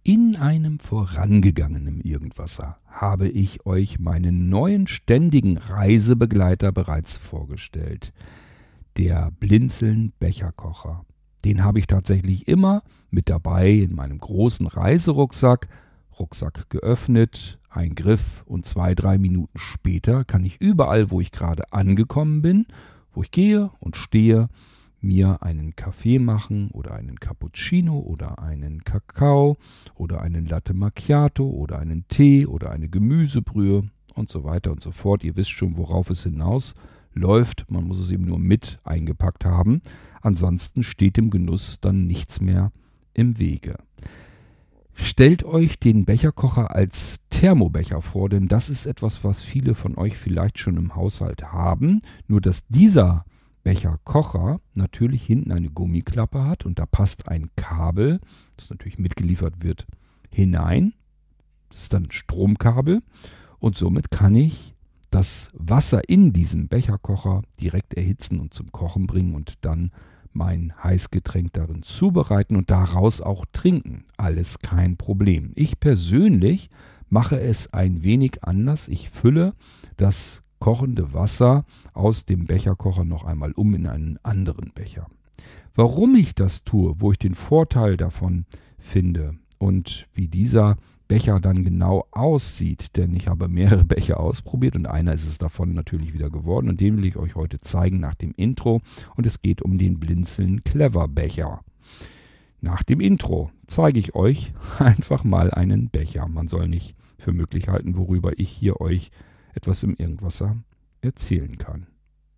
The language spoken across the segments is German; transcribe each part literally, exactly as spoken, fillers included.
In einem vorangegangenen Irgendwasser habe ich euch meinen neuen ständigen Reisebegleiter bereits vorgestellt. Der Blinzeln Becherkocher. Den habe ich tatsächlich immer mit dabei in meinem großen Reiserucksack. Rucksack geöffnet, ein Griff und zwei, drei Minuten später kann ich überall, wo ich gerade angekommen bin, wo ich gehe und stehe, mir einen Kaffee machen oder einen Cappuccino oder einen Kakao oder einen Latte Macchiato oder einen Tee oder eine Gemüsebrühe und so weiter und so fort. Ihr wisst schon, worauf es hinausläuft. Man muss es eben nur mit eingepackt haben. Ansonsten steht dem Genuss dann nichts mehr im Wege. Stellt euch den Becherkocher als Thermobecher vor, denn das ist etwas, was viele von euch vielleicht schon im Haushalt haben. Nur dass dieser Becherkocher natürlich hinten eine Gummiklappe hat und da passt ein Kabel, das natürlich mitgeliefert wird, hinein. Das ist dann ein Stromkabel und somit kann ich das Wasser in diesem Becherkocher direkt erhitzen und zum Kochen bringen und dann mein Heißgetränk darin zubereiten und daraus auch trinken. Alles kein Problem. Ich persönlich mache es ein wenig anders. Ich fülle das kochende Wasser aus dem Becherkocher noch einmal um in einen anderen Becher. Warum ich das tue, wo ich den Vorteil davon finde und wie dieser Becher dann genau aussieht, denn ich habe mehrere Becher ausprobiert und einer ist es davon natürlich wieder geworden und den will ich euch heute zeigen nach dem Intro und es geht um den Blinzeln Clever Becher. Nach dem Intro zeige ich euch einfach mal einen Becher. Man soll nicht für möglich halten, worüber ich hier euch etwas im Irgendwasser erzählen kann.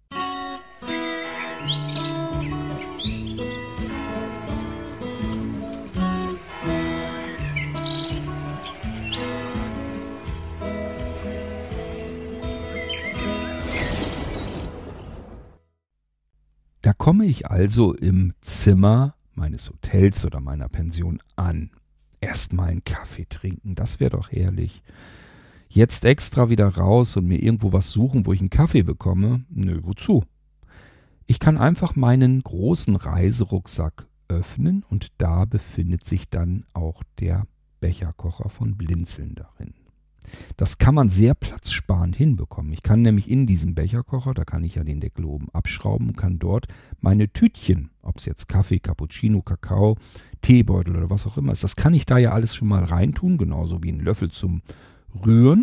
Da komme ich also im Zimmer meines Hotels oder meiner Pension an. Erstmal einen Kaffee trinken, das wäre doch herrlich. Jetzt extra wieder raus und mir irgendwo was suchen, wo ich einen Kaffee bekomme? Nö, wozu? Ich kann einfach meinen großen Reiserucksack öffnen und da befindet sich dann auch der Becherkocher von Blinzeln darin. Das kann man sehr platzsparend hinbekommen. Ich kann nämlich in diesem Becherkocher, da kann ich ja den Deckel oben abschrauben, kann dort meine Tütchen, ob es jetzt Kaffee, Cappuccino, Kakao, Teebeutel oder was auch immer ist, das kann ich da ja alles schon mal reintun, genauso wie einen Löffel zum Rühren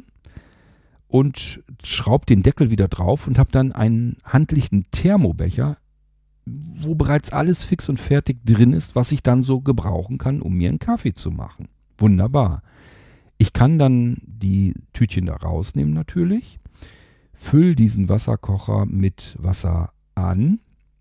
und schraube den Deckel wieder drauf und habe dann einen handlichen Thermobecher, wo bereits alles fix und fertig drin ist, was ich dann so gebrauchen kann, um mir einen Kaffee zu machen. Wunderbar. Ich kann dann die Tütchen da rausnehmen natürlich, fülle diesen Wasserkocher mit Wasser an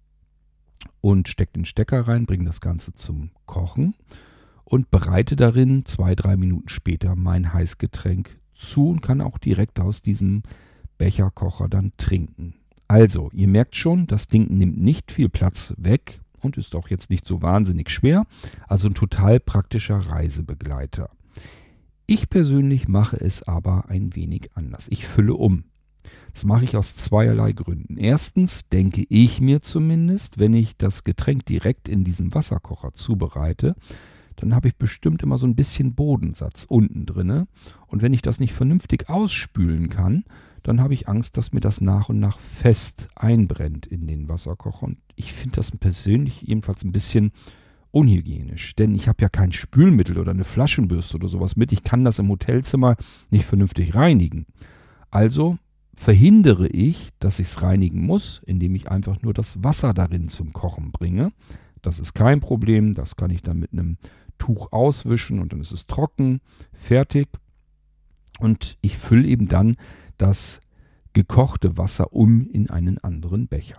und stecke den Stecker rein, bringe das Ganze zum Kochen und bereite darin zwei, drei Minuten später mein Heißgetränk zu und kann auch direkt aus diesem Becherkocher dann trinken. Also, ihr merkt schon, das Ding nimmt nicht viel Platz weg und ist auch jetzt nicht so wahnsinnig schwer. Also ein total praktischer Reisebegleiter. Ich persönlich mache es aber ein wenig anders. Ich fülle um. Das mache ich aus zweierlei Gründen. Erstens denke ich mir zumindest, wenn ich das Getränk direkt in diesem Wasserkocher zubereite, dann habe ich bestimmt immer so ein bisschen Bodensatz unten drinne. Und wenn ich das nicht vernünftig ausspülen kann, dann habe ich Angst, dass mir das nach und nach fest einbrennt in den Wasserkocher. Und ich finde das persönlich jedenfalls ein bisschen unhygienisch, denn ich habe ja kein Spülmittel oder eine Flaschenbürste oder sowas mit. Ich kann das im Hotelzimmer nicht vernünftig reinigen. Also verhindere ich, dass ich es reinigen muss, indem ich einfach nur das Wasser darin zum Kochen bringe. Das ist kein Problem, das kann ich dann mit einem Tuch auswischen und dann ist es trocken, fertig. Und ich fülle eben dann das gekochte Wasser um in einen anderen Becher.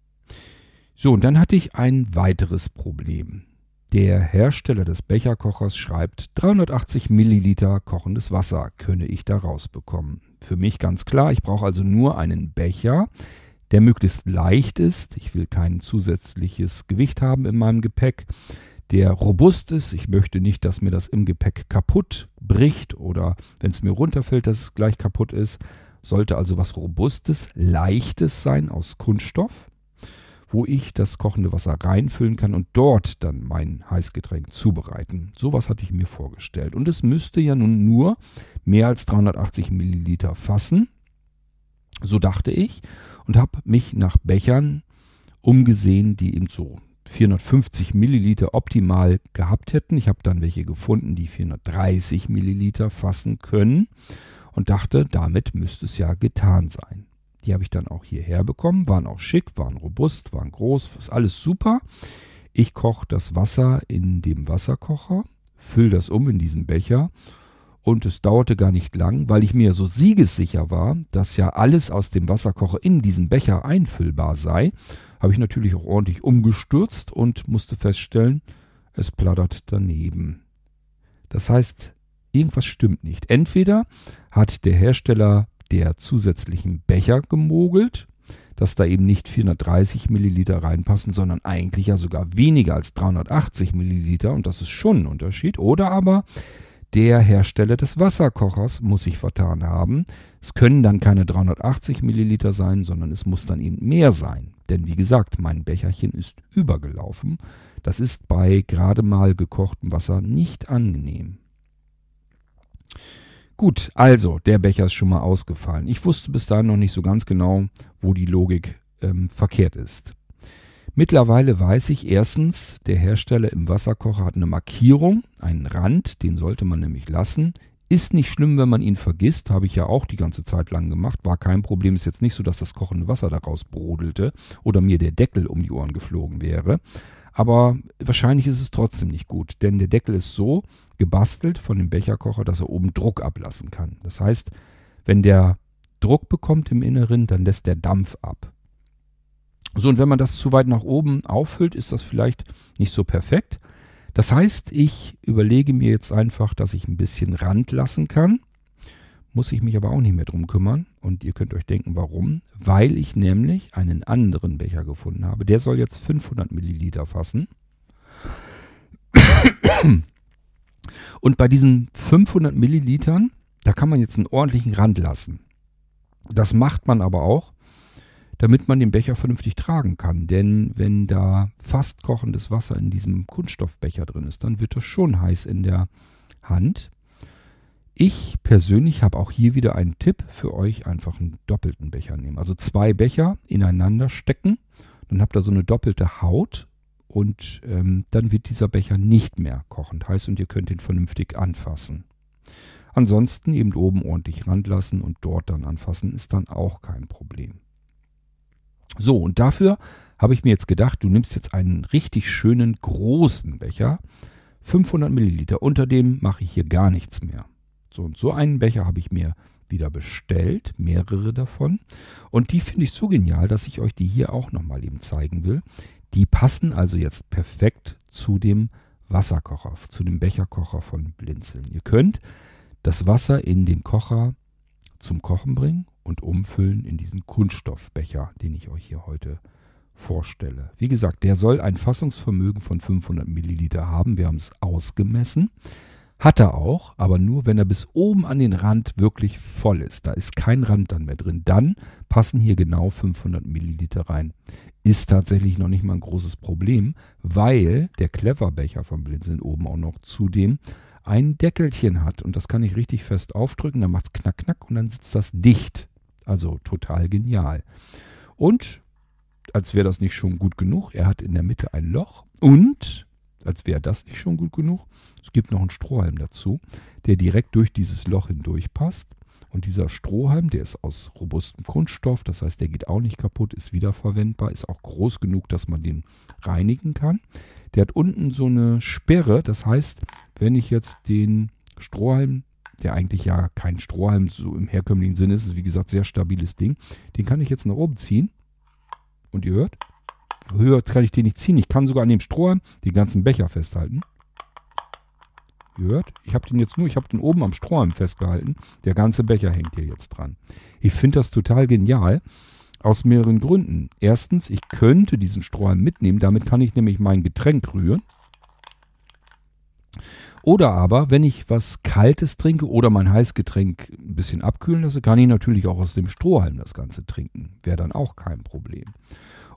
So, und dann hatte ich ein weiteres Problem. Der Hersteller des Becherkochers schreibt, dreihundertachtzig Milliliter kochendes Wasser könne ich da rausbekommen. Für mich ganz klar, ich brauche also nur einen Becher, der möglichst leicht ist. Ich will kein zusätzliches Gewicht haben in meinem Gepäck, der robust ist. Ich möchte nicht, dass mir das im Gepäck kaputt bricht oder wenn es mir runterfällt, dass es gleich kaputt ist. Sollte also was Robustes, Leichtes sein aus Kunststoff, wo ich das kochende Wasser reinfüllen kann und dort dann mein Heißgetränk zubereiten. Sowas hatte ich mir vorgestellt. Und es müsste ja nun nur mehr als dreihundertachtzig Milliliter fassen. So dachte ich und habe mich nach Bechern umgesehen, die eben so vierhundertfünfzig Milliliter optimal gehabt hätten. Ich habe dann welche gefunden, die vierhundertdreißig Milliliter fassen können und dachte, damit müsste es ja getan sein. Die habe ich dann auch hierher bekommen, waren auch schick, waren robust, waren groß, ist alles super. Ich koche das Wasser in dem Wasserkocher, fülle das um in diesen Becher und es dauerte gar nicht lang, weil ich mir so siegessicher war, dass ja alles aus dem Wasserkocher in diesen Becher einfüllbar sei, habe ich natürlich auch ordentlich umgestürzt und musste feststellen, es plattert daneben. Das heißt, irgendwas stimmt nicht. Entweder hat der Hersteller der zusätzlichen Becher gemogelt, dass da eben nicht vierhundertdreißig Milliliter reinpassen, sondern eigentlich ja sogar weniger als dreihundertachtzig Milliliter und das ist schon ein Unterschied. Oder aber der Hersteller des Wasserkochers muss sich vertan haben. Es können dann keine dreihundertachtzig Milliliter sein, sondern es muss dann eben mehr sein. Denn wie gesagt, mein Becherchen ist übergelaufen. Das ist bei gerade mal gekochtem Wasser nicht angenehm. Gut, also der Becher ist schon mal ausgefallen. Ich wusste bis dahin noch nicht so ganz genau, wo die Logik ähm, verkehrt ist. Mittlerweile weiß ich erstens, der Hersteller im Wasserkocher hat eine Markierung, einen Rand, den sollte man nämlich lassen. Ist nicht schlimm, wenn man ihn vergisst, habe ich ja auch die ganze Zeit lang gemacht, war kein Problem. Ist jetzt nicht so, dass das kochende Wasser daraus brodelte oder mir der Deckel um die Ohren geflogen wäre. Aber wahrscheinlich ist es trotzdem nicht gut, denn der Deckel ist so gebastelt von dem Becherkocher, dass er oben Druck ablassen kann. Das heißt, wenn der Druck bekommt im Inneren, dann lässt der Dampf ab. So, und wenn man das zu weit nach oben auffüllt, ist das vielleicht nicht so perfekt. Das heißt, ich überlege mir jetzt einfach, dass ich ein bisschen Rand lassen kann. Muss ich mich aber auch nicht mehr drum kümmern. Und ihr könnt euch denken, warum. Weil ich nämlich einen anderen Becher gefunden habe. Der soll jetzt fünfhundert Milliliter fassen. Und bei diesen fünfhundert Millilitern, da kann man jetzt einen ordentlichen Rand lassen. Das macht man aber auch, damit man den Becher vernünftig tragen kann. Denn wenn da fast kochendes Wasser in diesem Kunststoffbecher drin ist, dann wird das schon heiß in der Hand. Ich persönlich habe auch hier wieder einen Tipp für euch, einfach einen doppelten Becher nehmen. Also zwei Becher ineinander stecken, dann habt ihr so eine doppelte Haut und ähm, dann wird dieser Becher nicht mehr kochend heiß und ihr könnt ihn vernünftig anfassen. Ansonsten eben oben ordentlich ranlassen und dort dann anfassen, ist dann auch kein Problem. So, und dafür habe ich mir jetzt gedacht, du nimmst jetzt einen richtig schönen großen Becher, fünfhundert Milliliter, unter dem mache ich hier gar nichts mehr. So, und so einen Becher habe ich mir wieder bestellt, mehrere davon. Und die finde ich so genial, dass ich euch die hier auch nochmal eben zeigen will. Die passen also jetzt perfekt zu dem Wasserkocher, zu dem Becherkocher von Blinzeln. Ihr könnt das Wasser in den Kocher zum Kochen bringen und umfüllen in diesen Kunststoffbecher, den ich euch hier heute vorstelle. Wie gesagt, der soll ein Fassungsvermögen von fünfhundert Milliliter haben. Wir haben es ausgemessen. Hat er auch, aber nur, wenn er bis oben an den Rand wirklich voll ist. Da ist kein Rand dann mehr drin. Dann passen hier genau fünfhundert Milliliter rein. Ist tatsächlich noch nicht mal ein großes Problem, weil der Clever-Becher von Blinzeln oben auch noch zudem ein Deckelchen hat. Und das kann ich richtig fest aufdrücken. Dann macht es knack, knack und dann sitzt das dicht. Also total genial. Und als wäre das nicht schon gut genug, er hat in der Mitte ein Loch und als wäre das nicht schon gut genug, es gibt noch einen Strohhalm dazu, der direkt durch dieses Loch hindurch passt. Und dieser Strohhalm, der ist aus robustem Kunststoff, das heißt, der geht auch nicht kaputt, ist wiederverwendbar, ist auch groß genug, dass man den reinigen kann. Der hat unten so eine Sperre, das heißt, wenn ich jetzt den Strohhalm, der eigentlich ja kein Strohhalm so im herkömmlichen Sinne ist, ist wie gesagt sehr stabiles Ding, den kann ich jetzt nach oben ziehen. Und ihr hört, höher kann ich den nicht ziehen. Ich kann sogar an dem Strohhalm den ganzen Becher festhalten. Ihr hört, ich habe den jetzt nur, ich habe den oben am Strohhalm festgehalten. Der ganze Becher hängt hier jetzt dran. Ich finde das total genial. Aus mehreren Gründen. Erstens, ich könnte diesen Strohhalm mitnehmen. Damit kann ich nämlich mein Getränk rühren. Oder aber, wenn ich was Kaltes trinke oder mein Heißgetränk ein bisschen abkühlen lasse, kann ich natürlich auch aus dem Strohhalm das Ganze trinken. Wäre dann auch kein Problem.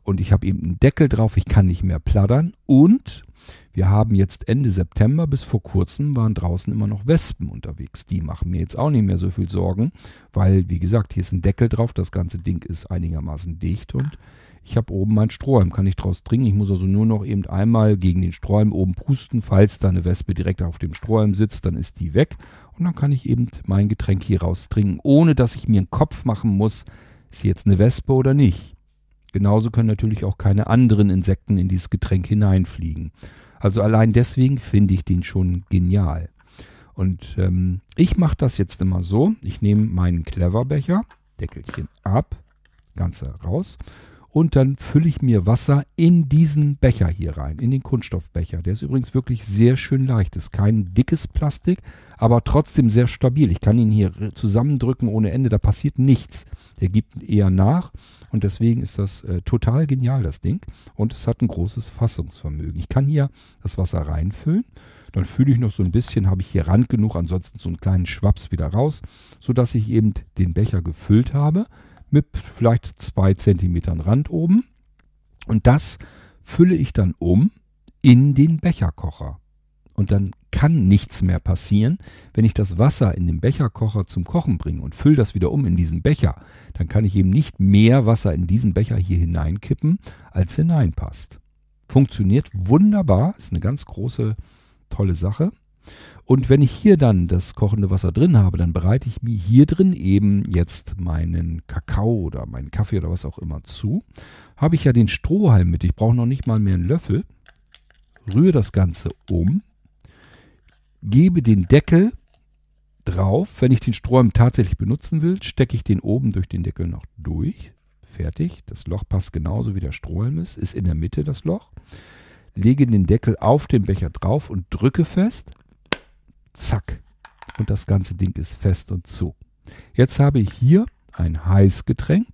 Und ich habe eben einen Deckel drauf, ich kann nicht mehr plattern. Und wir haben jetzt Ende September, bis vor kurzem waren draußen immer noch Wespen unterwegs. Die machen mir jetzt auch nicht mehr so viel Sorgen, weil, wie gesagt, hier ist ein Deckel drauf, das ganze Ding ist einigermaßen dicht und ich habe oben meinen Strohhalm, kann ich draus trinken. Ich muss also nur noch eben einmal gegen den Strohhalm oben pusten. Falls da eine Wespe direkt auf dem Strohhalm sitzt, dann ist die weg. Und dann kann ich eben mein Getränk hier raus trinken, ohne dass ich mir einen Kopf machen muss, ist hier jetzt eine Wespe oder nicht. Genauso können natürlich auch keine anderen Insekten in dieses Getränk hineinfliegen. Also allein deswegen finde ich den schon genial. Und ähm, ich mache das jetzt immer so. Ich nehme meinen Cleverbecher, Deckelchen ab, Ganze raus. Und dann fülle ich mir Wasser in diesen Becher hier rein, in den Kunststoffbecher. Der ist übrigens wirklich sehr schön leicht. Ist kein dickes Plastik, aber trotzdem sehr stabil. Ich kann ihn hier zusammendrücken ohne Ende, da passiert nichts. Der gibt eher nach und deswegen ist das äh, total genial, das Ding. Und es hat ein großes Fassungsvermögen. Ich kann hier das Wasser reinfüllen, dann fühle ich noch so ein bisschen, habe ich hier Rand genug, ansonsten so einen kleinen Schwaps wieder raus, sodass ich eben den Becher gefüllt habe. Mit vielleicht zwei Zentimetern Rand oben. Und das fülle ich dann um in den Becherkocher. Und dann kann nichts mehr passieren. Wenn ich das Wasser in den Becherkocher zum Kochen bringe und fülle das wieder um in diesen Becher, dann kann ich eben nicht mehr Wasser in diesen Becher hier hineinkippen, als hineinpasst. Funktioniert wunderbar, ist eine ganz große, tolle Sache. Und wenn ich hier dann das kochende Wasser drin habe, dann bereite ich mir hier drin eben jetzt meinen Kakao oder meinen Kaffee oder was auch immer zu. Habe ich ja den Strohhalm mit, ich brauche noch nicht mal mehr einen Löffel. Rühre das Ganze um, gebe den Deckel drauf. Wenn ich den Strohhalm tatsächlich benutzen will, stecke ich den oben durch den Deckel noch durch. Fertig, das Loch passt genauso wie der Strohhalm ist, ist in der Mitte das Loch. Lege den Deckel auf den Becher drauf und drücke fest. Zack. Und das ganze Ding ist fest und zu. Jetzt habe ich hier ein Heißgetränk,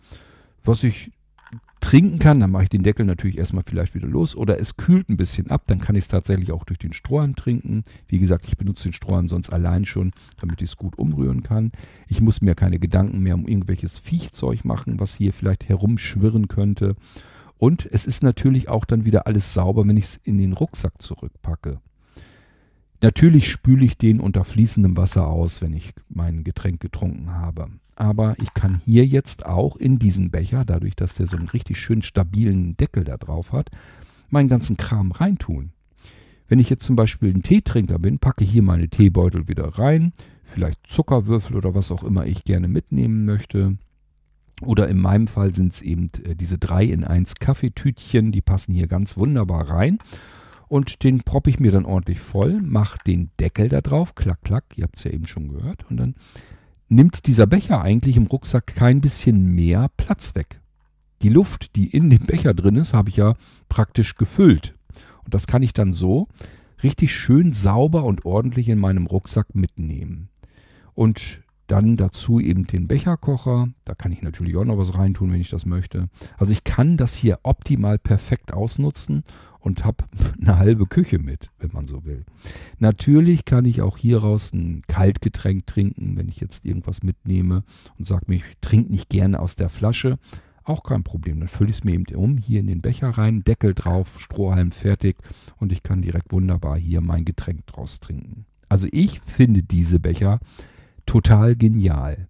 was ich trinken kann. Dann mache ich den Deckel natürlich erstmal vielleicht wieder los. Oder es kühlt ein bisschen ab. Dann kann ich es tatsächlich auch durch den Strohhalm trinken. Wie gesagt, ich benutze den Strohhalm sonst allein schon, damit ich es gut umrühren kann. Ich muss mir keine Gedanken mehr um irgendwelches Viechzeug machen, was hier vielleicht herumschwirren könnte. Und es ist natürlich auch dann wieder alles sauber, wenn ich es in den Rucksack zurückpacke. Natürlich spüle ich den unter fließendem Wasser aus, wenn ich mein Getränk getrunken habe. Aber ich kann hier jetzt auch in diesen Becher, dadurch, dass der so einen richtig schön stabilen Deckel da drauf hat, meinen ganzen Kram reintun. Wenn ich jetzt zum Beispiel ein Teetrinker bin, packe ich hier meine Teebeutel wieder rein, vielleicht Zuckerwürfel oder was auch immer ich gerne mitnehmen möchte. Oder in meinem Fall sind es eben diese drei in eins Kaffeetütchen, die passen hier ganz wunderbar rein. Und den proppe ich mir dann ordentlich voll, mache den Deckel da drauf, klack, klack, ihr habt es ja eben schon gehört. Und dann nimmt dieser Becher eigentlich im Rucksack kein bisschen mehr Platz weg. Die Luft, die in dem Becher drin ist, habe ich ja praktisch gefüllt. Und das kann ich dann so richtig schön sauber und ordentlich in meinem Rucksack mitnehmen. Und dann dazu eben den Becherkocher. Da kann ich natürlich auch noch was reintun, wenn ich das möchte. Also ich kann das hier optimal perfekt ausnutzen und habe eine halbe Küche mit, wenn man so will. Natürlich kann ich auch hieraus ein Kaltgetränk trinken, wenn ich jetzt irgendwas mitnehme und sage mir, ich trinke nicht gerne aus der Flasche. Auch kein Problem. Dann fülle ich es mir eben um, hier in den Becher rein, Deckel drauf, Strohhalm fertig und ich kann direkt wunderbar hier mein Getränk draus trinken. Also ich finde diese Becher total genial.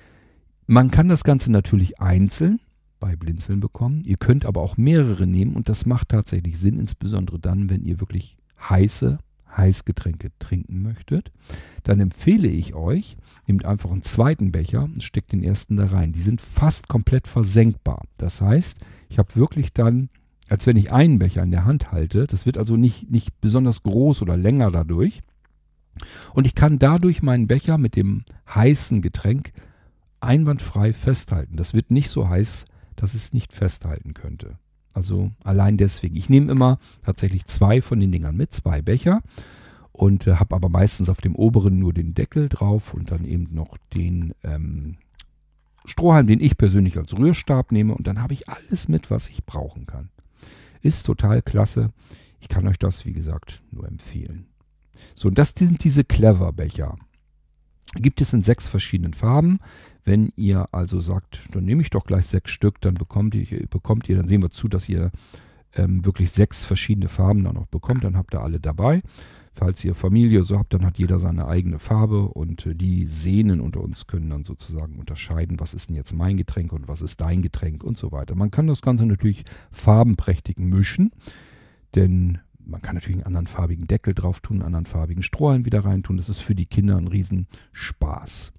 Man kann das Ganze natürlich einzeln bei Blinzeln bekommen. Ihr könnt aber auch mehrere nehmen und das macht tatsächlich Sinn, insbesondere dann, wenn ihr wirklich heiße Heißgetränke trinken möchtet. Dann empfehle ich euch, nehmt einfach einen zweiten Becher und steckt den ersten da rein. Die sind fast komplett versenkbar. Das heißt, ich habe wirklich dann, als wenn ich einen Becher in der Hand halte, das wird also nicht, nicht besonders groß oder länger dadurch. Und ich kann dadurch meinen Becher mit dem heißen Getränk einwandfrei festhalten. Das wird nicht so heiß, dass es nicht festhalten könnte. Also allein deswegen. Ich nehme immer tatsächlich zwei von den Dingern mit, zwei Becher und äh, habe aber meistens auf dem oberen nur den Deckel drauf und dann eben noch den ähm, Strohhalm, den ich persönlich als Rührstab nehme und dann habe ich alles mit, was ich brauchen kann. Ist total klasse. Ich kann euch das, wie gesagt, nur empfehlen. So, und das sind diese Clever-Becher. Gibt es in sechs verschiedenen Farben. Wenn ihr also sagt, dann nehme ich doch gleich sechs Stück, dann bekommt ihr, bekommt ihr, dann sehen wir zu, dass ihr ähm, wirklich sechs verschiedene Farben dann auch bekommt. Dann habt ihr alle dabei. Falls ihr Familie so habt, dann hat jeder seine eigene Farbe und äh, die Sehnen unter uns können dann sozusagen unterscheiden, was ist denn jetzt mein Getränk und was ist dein Getränk und so weiter. Man kann das Ganze natürlich farbenprächtig mischen, denn man kann natürlich einen anderen farbigen Deckel drauf tun, einen anderen farbigen Strohhalm wieder reintun. Das ist für die Kinder ein Riesenspaß.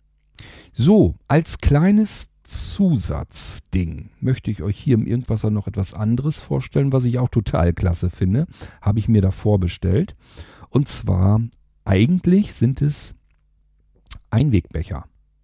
So, als kleines Zusatzding möchte ich euch hier im Irgendwasser noch etwas anderes vorstellen, was ich auch total klasse finde. Habe ich mir davor bestellt. Und zwar, eigentlich sind es Einwegbecher.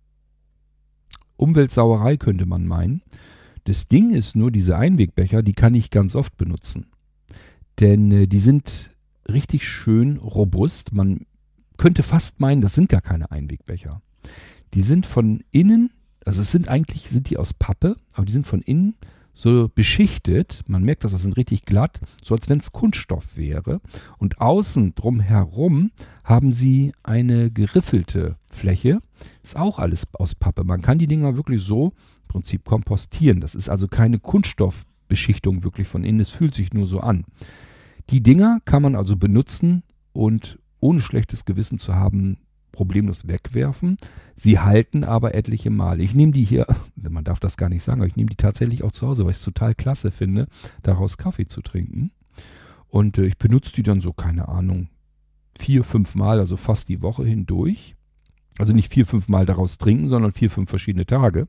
Umweltsauerei könnte man meinen. Das Ding ist nur, diese Einwegbecher, die kann ich ganz oft benutzen. Denn äh, die sind richtig schön robust. Man könnte fast meinen, das sind gar keine Einwegbecher. Die sind von innen, also es sind eigentlich, sind die aus Pappe, aber die sind von innen so beschichtet. Man merkt, dass das sind richtig glatt, so als wenn es Kunststoff wäre. Und außen drumherum haben sie eine geriffelte Fläche. Ist auch alles aus Pappe. Man kann die Dinger wirklich so im Prinzip kompostieren. Das ist also keine Kunststoffbeschichtung wirklich von innen. Es fühlt sich nur so an. Die Dinger kann man also benutzen und ohne schlechtes Gewissen zu haben, problemlos wegwerfen. Sie halten aber etliche Male. Ich nehme die hier, man darf das gar nicht sagen, aber ich nehme die tatsächlich auch zu Hause, weil ich es total klasse finde, daraus Kaffee zu trinken. Und äh, ich benutze die dann so, keine Ahnung, vier, fünf Mal, also fast die Woche hindurch. Also nicht vier, fünf Mal daraus trinken, sondern vier, fünf verschiedene Tage.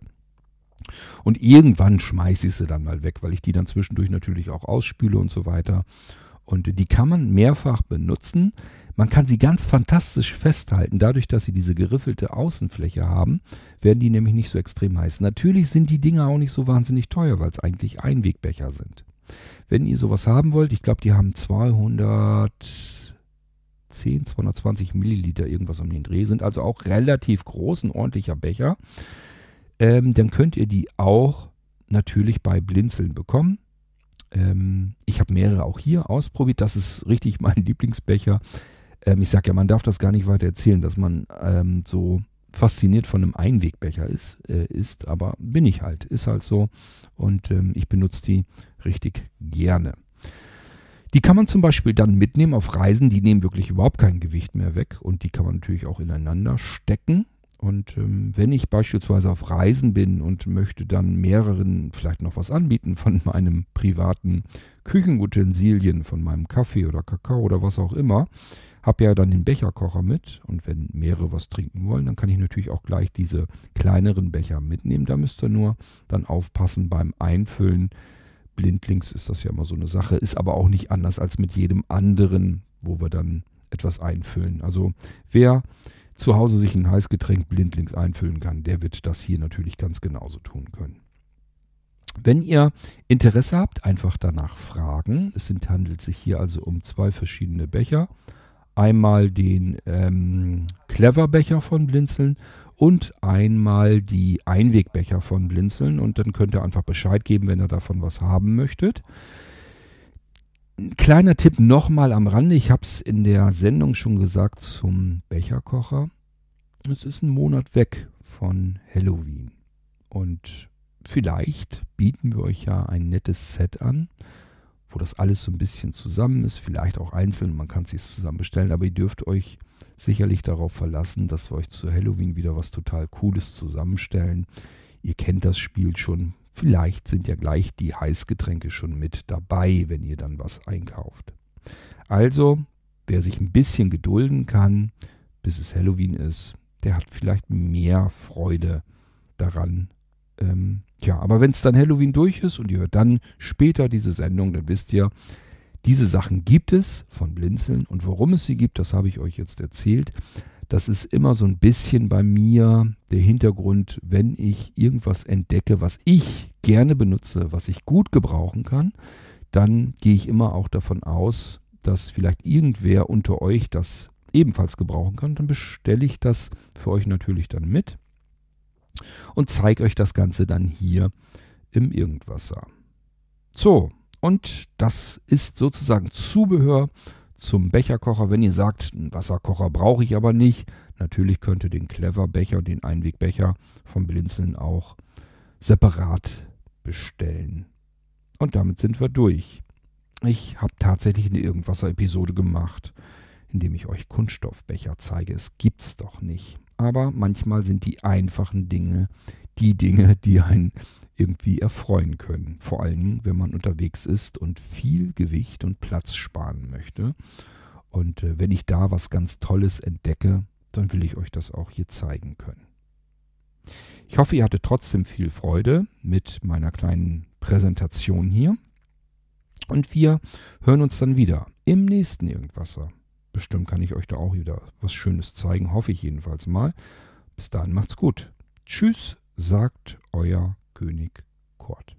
Und irgendwann schmeiße ich sie dann mal weg, weil ich die dann zwischendurch natürlich auch ausspüle und so weiter. Und die kann man mehrfach benutzen. Man kann sie ganz fantastisch festhalten. Dadurch, dass sie diese geriffelte Außenfläche haben, werden die nämlich nicht so extrem heiß. Natürlich sind die Dinger auch nicht so wahnsinnig teuer, weil es eigentlich Einwegbecher sind. Wenn ihr sowas haben wollt, ich glaube, die haben zweihundertzehn, zweihundertzwanzig Milliliter, irgendwas um den Dreh, sind also auch relativ groß, ein ordentlicher Becher. Ähm, dann könnt ihr die auch natürlich bei Blinzeln bekommen. Ähm, ich habe mehrere auch hier ausprobiert. Das ist richtig mein Lieblingsbecher. Ähm, ich sage ja, man darf das gar nicht weiter erzählen, dass man ähm, so fasziniert von einem Einwegbecher ist, äh, ist, aber bin ich halt, ist halt so. Und ähm, ich benutze die richtig gerne. Die kann man zum Beispiel dann mitnehmen auf Reisen. Die nehmen wirklich überhaupt kein Gewicht mehr weg. Und die kann man natürlich auch ineinander stecken. Und ähm, wenn ich beispielsweise auf Reisen bin und möchte dann mehreren vielleicht noch was anbieten von meinem privaten Küchenutensilien, von meinem Kaffee oder Kakao oder was auch immer, habe ja dann den Becherkocher mit. Und wenn mehrere was trinken wollen, dann kann ich natürlich auch gleich diese kleineren Becher mitnehmen. Da müsst ihr nur dann aufpassen beim Einfüllen. Blindlings ist das ja immer so eine Sache, ist aber auch nicht anders als mit jedem anderen, wo wir dann etwas einfüllen. Also wer zu Hause sich ein Heißgetränk blindlings einfüllen kann, der wird das hier natürlich ganz genauso tun können. Wenn ihr Interesse habt, einfach danach fragen. Es sind, handelt sich hier also um zwei verschiedene Becher. Einmal den ähm, Clever-Becher von Blinzeln und einmal die Einwegbecher von Blinzeln. Und dann könnt ihr einfach Bescheid geben, wenn ihr davon was haben möchtet. Ein kleiner Tipp nochmal am Rande. Ich habe es in der Sendung schon gesagt zum Becherkocher. Es ist ein Monat weg von Halloween. Und vielleicht bieten wir euch ja ein nettes Set an, wo das alles so ein bisschen zusammen ist. Vielleicht auch einzeln, man kann es sich zusammen bestellen. Aber ihr dürft euch sicherlich darauf verlassen, dass wir euch zu Halloween wieder was total Cooles zusammenstellen. Ihr kennt das Spiel schon. Vielleicht sind ja gleich die Heißgetränke schon mit dabei, wenn ihr dann was einkauft. Also, wer sich ein bisschen gedulden kann, bis es Halloween ist, der hat vielleicht mehr Freude daran. Ähm, tja, aber wenn es dann Halloween durch ist und ihr hört dann später diese Sendung, dann wisst ihr, diese Sachen gibt es von Blinzeln. Und warum es sie gibt, das habe ich euch jetzt erzählt. Das ist immer so ein bisschen bei mir der Hintergrund, wenn ich irgendwas entdecke, was ich gerne benutze, was ich gut gebrauchen kann, dann gehe ich immer auch davon aus, dass vielleicht irgendwer unter euch das ebenfalls gebrauchen kann. Dann bestelle ich das für euch natürlich dann mit und zeige euch das Ganze dann hier im Irgendwasser. So, und das ist sozusagen Zubehör zum Becherkocher. Wenn ihr sagt, einen Wasserkocher brauche ich aber nicht, natürlich könnt ihr den Clever-Becher, den Einwegbecher vom Blinzeln auch separat bestellen. Und damit sind wir durch. Ich habe tatsächlich eine Irgendwasser-Episode gemacht, in dem ich euch Kunststoffbecher zeige. Es gibt's doch nicht. Aber manchmal sind die einfachen Dinge die Dinge, die einen irgendwie erfreuen können. Vor allen Dingen, wenn man unterwegs ist und viel Gewicht und Platz sparen möchte. Und äh, wenn ich da was ganz Tolles entdecke, dann will ich euch das auch hier zeigen können. Ich hoffe, ihr hattet trotzdem viel Freude mit meiner kleinen Präsentation hier. Und wir hören uns dann wieder im nächsten Irgendwasser. Bestimmt kann ich euch da auch wieder was Schönes zeigen, hoffe ich jedenfalls mal. Bis dahin macht's gut. Tschüss, sagt euer König Kurt.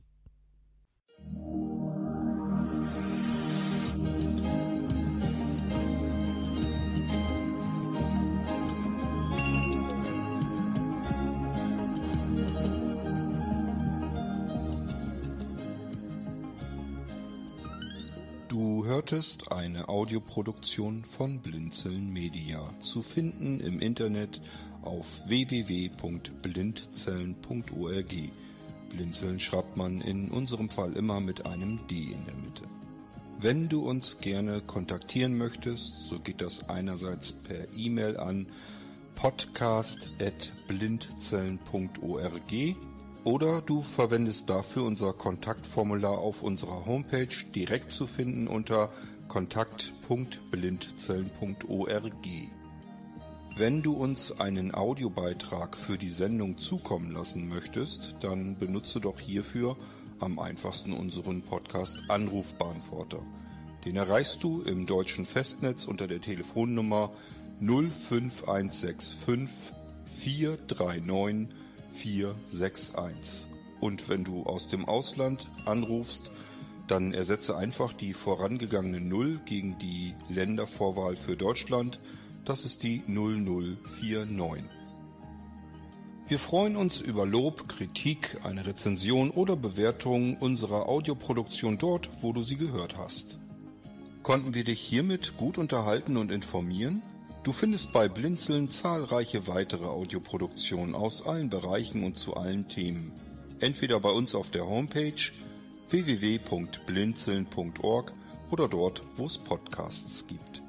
Du hörtest eine Audioproduktion von Blinzeln Media, zu finden im Internet auf w w w punkt blindzellen punkt org. Blinzeln schreibt man in unserem Fall immer mit einem D in der Mitte. Wenn du uns gerne kontaktieren möchtest, so geht das einerseits per E-Mail an podcast at blindzellen punkt org oder du verwendest dafür unser Kontaktformular auf unserer Homepage, direkt zu finden unter kontakt punkt blindzellen punkt org. Wenn du uns einen Audiobeitrag für die Sendung zukommen lassen möchtest, dann benutze doch hierfür am einfachsten unseren Podcast Anrufbeantworter. Den erreichst du im deutschen Festnetz unter der Telefonnummer null fünf eins sechs fünf vier drei neun vier sechs eins. Und wenn du aus dem Ausland anrufst, dann ersetze einfach die vorangegangene Null gegen die Ländervorwahl für Deutschland. Das ist die null null vier neun. Wir freuen uns über Lob, Kritik, eine Rezension oder Bewertung unserer Audioproduktion dort, wo du sie gehört hast. Konnten wir dich hiermit gut unterhalten und informieren? Du findest bei Blinzeln zahlreiche weitere Audioproduktionen aus allen Bereichen und zu allen Themen. Entweder bei uns auf der Homepage w w w punkt blinzeln punkt org oder dort, wo es Podcasts gibt.